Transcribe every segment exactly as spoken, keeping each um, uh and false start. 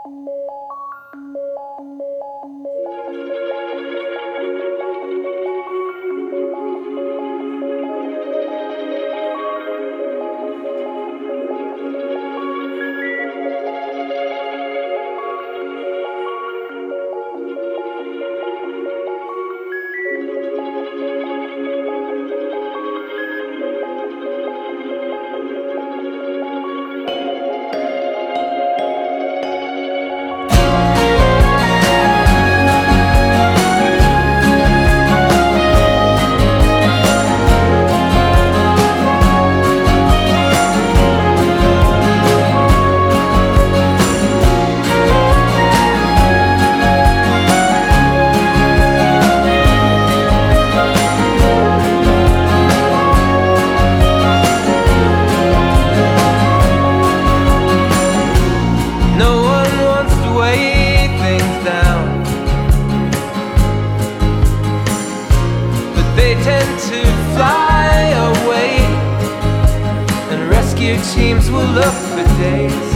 Teams will look for days.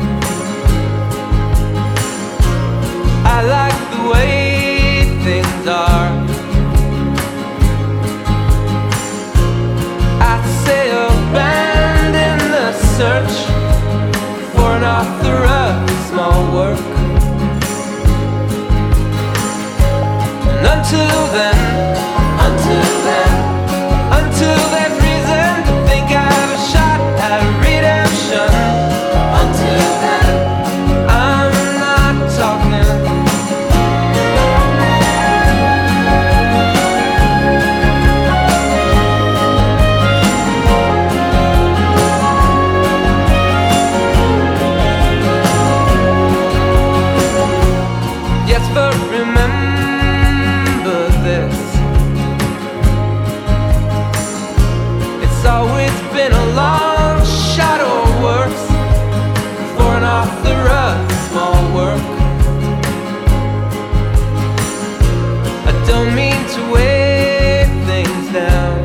I like the way things are. I say abandon the search for an author of small work. And until then, until then, until there's reason to think I have a shot at redemption. Until then, I'm not talking. Yes, but remember this: it's always been a long shot or worse for an author of small work. I don't mean to weigh things down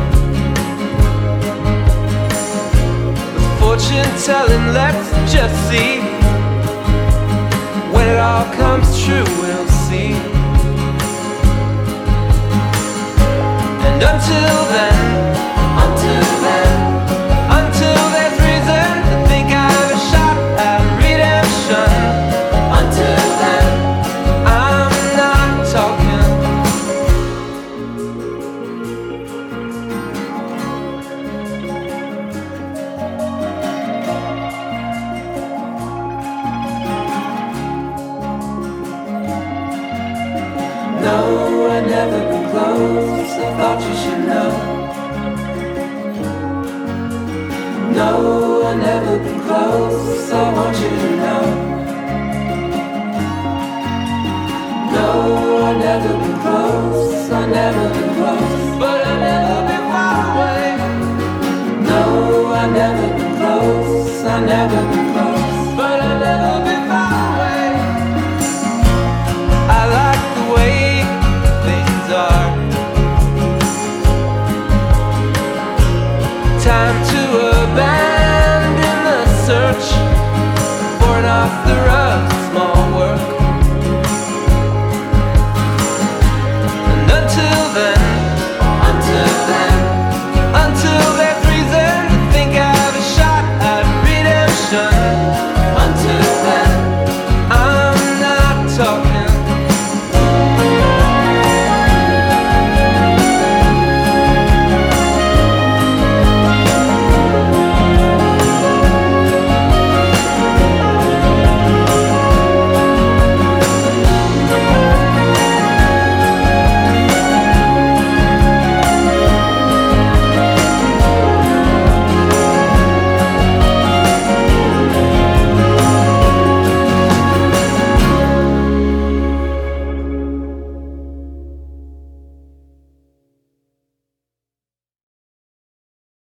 with fortune telling. Let's just see. When it all comes true, we'll see. And until then, until then, until there's reason to think I have a shot at redemption. Until then, I'm not talking. No, I've never been close. I thought you should know. No, I've never been close. I want you to know. No, I've never been close. I've never been close, but I've never been far away. No, I've never been close. I've never been close, but I've never been far away. I like the way things are. Time to abandon the search for an author of